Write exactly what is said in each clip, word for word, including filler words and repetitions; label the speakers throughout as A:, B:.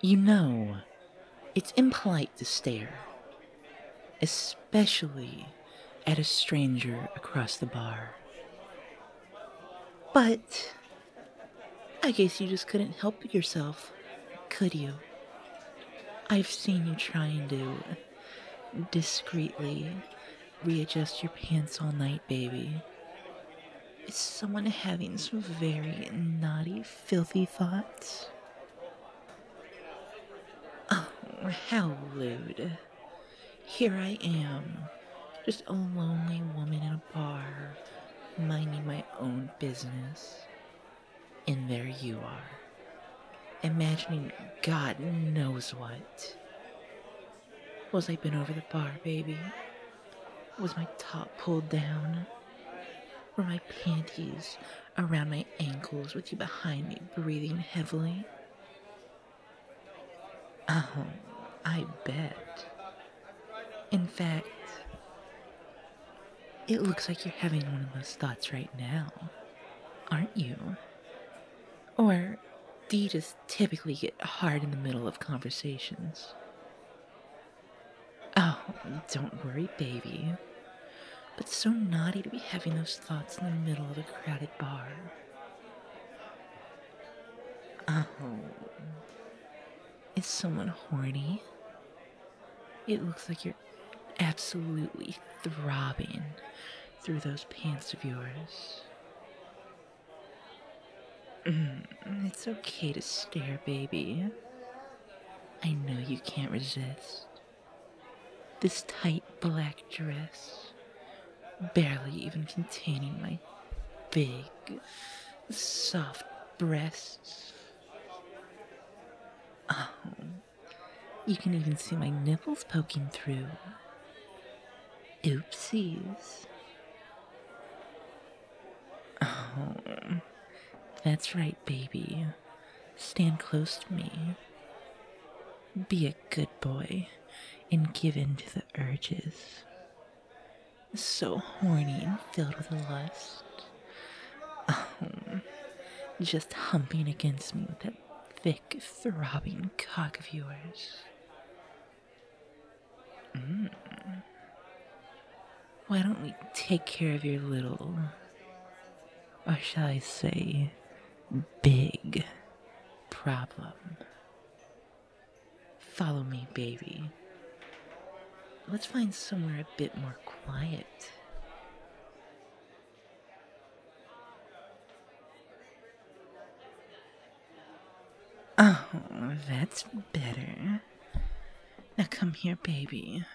A: You know, it's impolite to stare, especially at a stranger across the bar. But I guess you just couldn't help yourself, could you? I've seen you trying to discreetly readjust your pants all night, baby. Is someone having some very naughty, filthy thoughts? Oh, how lewd. Here I am, just a lonely woman in a bar, minding my own business. And there you are, imagining God knows what. Was I bent over the bar, baby? Was my top pulled down? Were my panties around my ankles with you behind me breathing heavily? Oh, I bet. In fact, it looks like you're having one of those thoughts right now, aren't you? Or do you just typically get hard in the middle of conversations? Oh, don't worry, baby. But so naughty to be having those thoughts in the middle of a crowded bar. Oh, is someone horny? It looks like you're absolutely throbbing through those pants of yours. Mm, it's okay to stare, baby. I know you can't resist. This tight black dress, barely even containing my big, soft breasts. Oh, you can even see my nipples poking through. Oopsies. Oh, that's right, baby. Stand close to me. Be a good boy and give in to the urges. So horny and filled with lust. Oh, just humping against me with that thick, throbbing cock of yours. Mm. Why don't we take care of your little, or shall I say, big problem? Follow me, baby. Let's find somewhere a bit more quiet. Oh, that's better. Now come here, baby.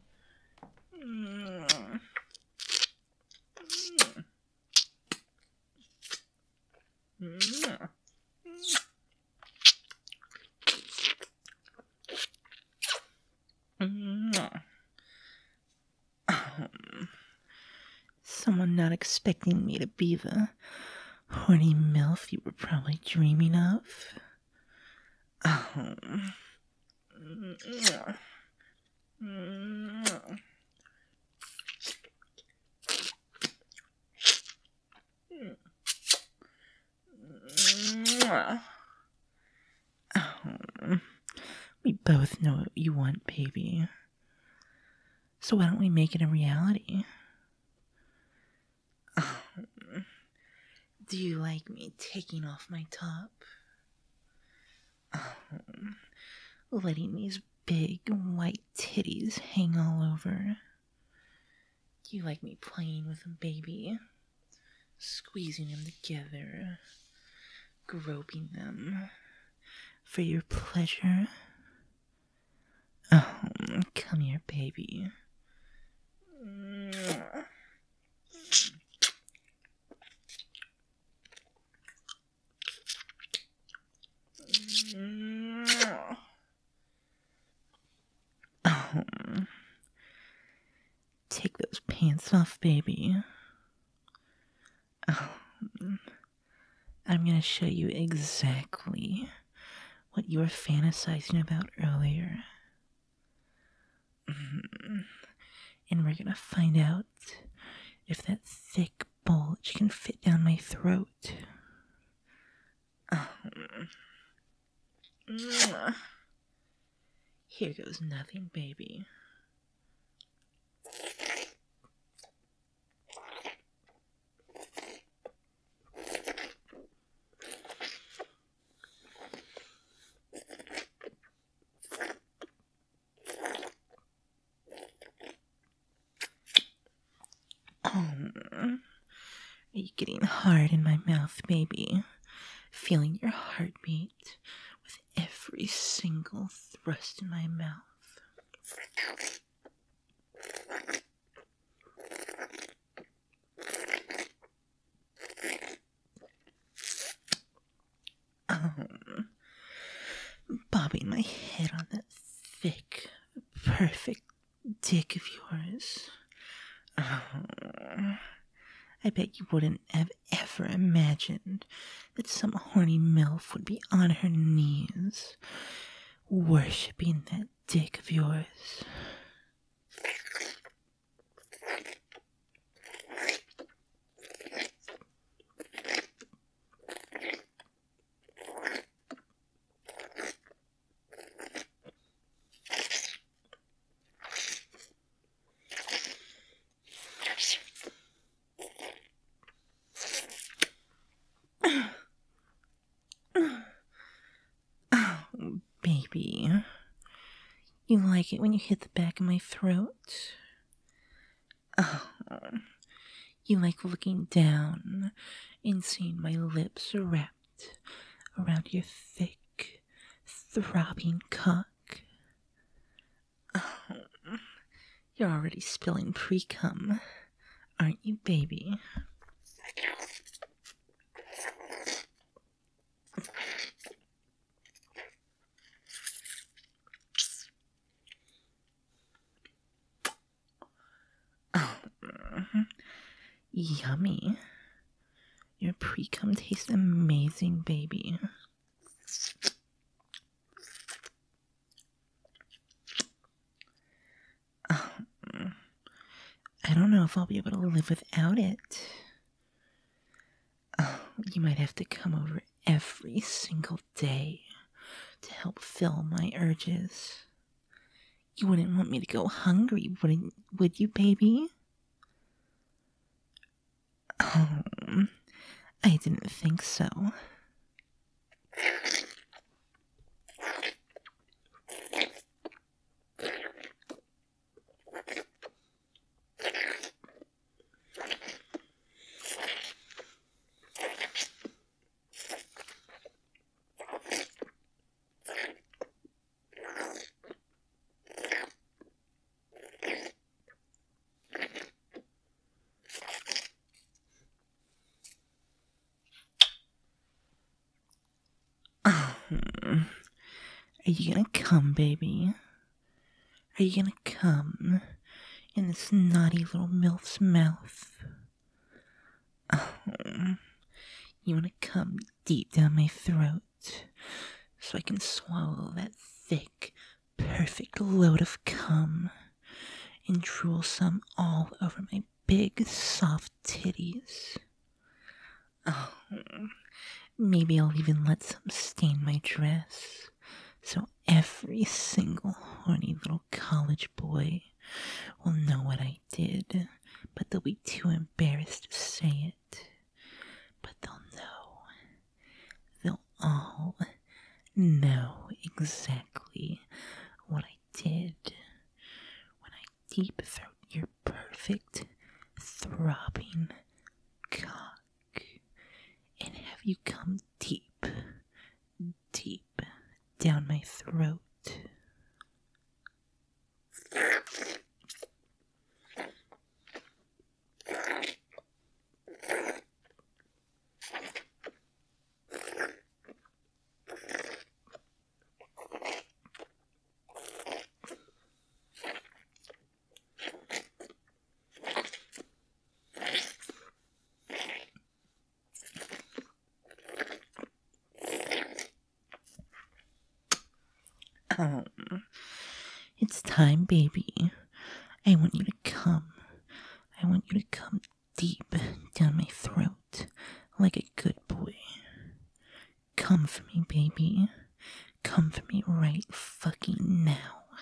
A: Someone not expecting me to be the horny MILF you were probably dreaming of. Oh. Oh. We both know what you want, baby. So why don't we make it a reality? Oh. Do you like me taking off my top? Oh. Letting these big white titties hang all over? Do you like me playing with them, baby? Squeezing them together, groping them for your pleasure? Oh, come here, baby. Oh, take those pants off, baby. Oh, I'm gonna show you exactly what you were fantasizing about earlier. And we're gonna find out if that thick bulge can fit down my throat. Oh. Here goes nothing, baby. Oh, are you getting hard in my mouth, baby? Feeling your heartbeat with every single thrust in my mouth. Um, bobbing my head on that thick, perfect dick of yours. Oh, I bet you wouldn't have ever imagined that some horny MILF would be on her knees, worshipping that dick of yours. Oh, baby. You like it when you hit the back of my throat? Oh, you like looking down and seeing my lips wrapped around your thick, throbbing cock? Oh, you're already spilling pre-cum, aren't you, baby? Oh, yummy. Your pre-cum tastes amazing, baby. Oh, I don't know if I'll be able to live without it. Oh, you might have to come over every single day to help fill my urges. You wouldn't want me to go hungry, wouldn't, would you, baby? Oh, I didn't think so. Are you gonna come, baby? Are you gonna come in this naughty little MILF's mouth? Oh, you wanna come deep down my throat so I can swallow that thick, perfect load of cum and drool some all over my big, soft titties? Oh, maybe I'll even let some stain my dress, so every single horny little college boy will know what I did, but they'll be too embarrassed to say it. But they'll know. They'll all know exactly what I did when I deep throat your perfect, throbbing cock and have you come deep, deep down my throat. Oh, it's time, baby. I want you to come. I want you to come deep down my throat like a good boy. Come for me, baby. Come for me right fucking now.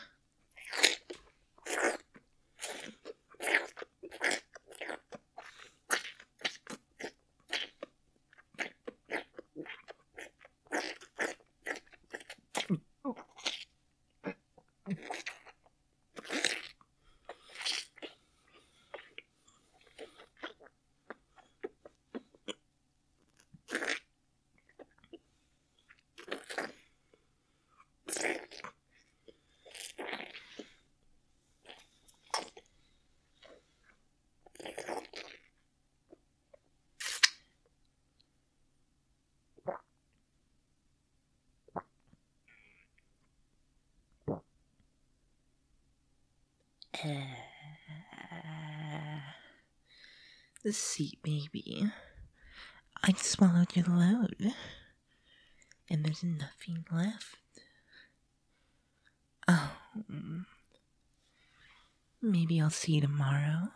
A: The seat, baby. I swallowed your load, and there's nothing left. Oh, maybe I'll see you tomorrow.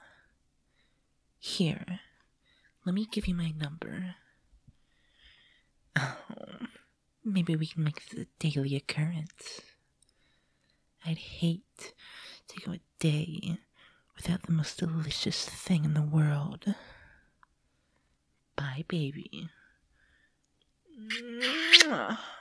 A: Here, let me give you my number. Oh, maybe we can make this a daily occurrence. I'd hate to go a day without the most delicious thing in the world. Bye, baby. Mwah.